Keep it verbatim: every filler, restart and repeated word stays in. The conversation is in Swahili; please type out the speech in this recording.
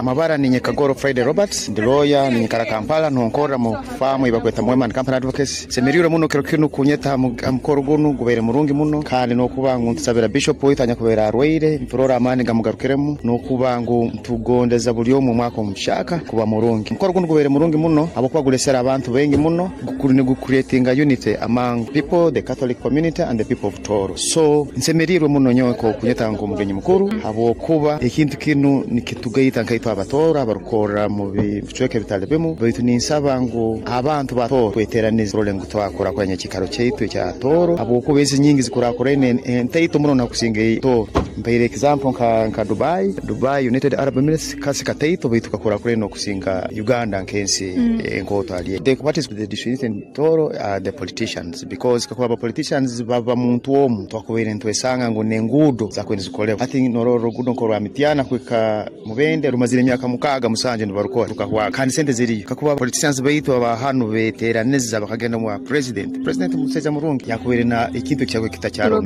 amabara ni Nyekagoro Friday Roberts ndi lawyer ni Nyekara Kampala nonkora mu famu ibakweta Mwema Company Advocacy semeriro muno kero kinu kunyeta amukoro gunu gubere murungi muno kandi no kubangu ntusabira bishop witanya kubera arweire mfurora amani gamugarukiremu no kubangu ntugondeza buli mu mwaka mushaka kuba murungi mukoro gunu gubere murungi muno abo kwagulesera abantu bengi muno gukuri ni creating a unity among people, the Catholic community and the people of Toro. So nsemeriro muno nyoko kunyeta ngo mugenyi mukuru abo kuba ikintu kinu nikitugaita nkaitwa abatora abarukora mu bicuke bitalebemu bitu ninsaba ngo abantu bato kweteraniza role ngo twakora kwenye kikaro cyetu cya Toro abo kubezi nyingi zikurakora entaito muno nakusinge to mbere example nka nka Dubai Dubai United Arab Emirates kasi kateito bitu kakora kure no kusinga Uganda nkensi mm. ngoto ali the what is the difference in Toro are the politicians because kakwa politicians baba muntu omu twakubere ntwesanga ngo nengudo za kwenza kukolewa I think nororo gudo nkoro amitiana kwika mubende rumazire myaka mukaga musanje ndibarukora tukahwa kandi sente ziri kakuba politicians bayitwa bahanu beteraneza bakagenda mu president president museja murungi yakubere na ikintu cyagwe kitacyaro